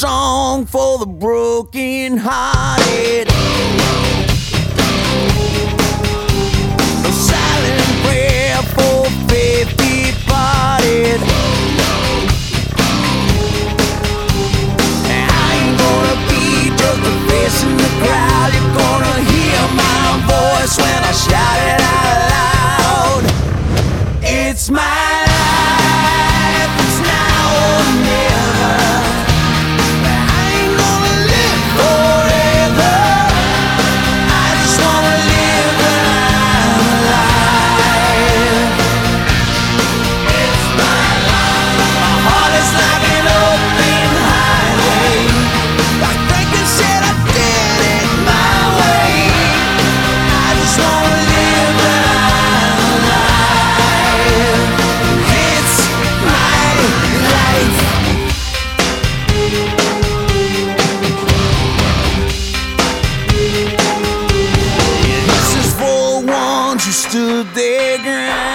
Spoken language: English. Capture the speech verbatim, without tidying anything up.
song for the broken hearted, a silent prayer for faith departed. I ain't gonna be just a face in the crowd. You're gonna hear my voice when I shout it out loud. It's my life, it's now or never. I ain't gonna live forever. I just wanna live when I'm alive. It's my life. My heart is like an open highway. Like Franklin said, I did it my way. I just wanna live when I'm alive. It's my life. This is for the ones who stood their ground.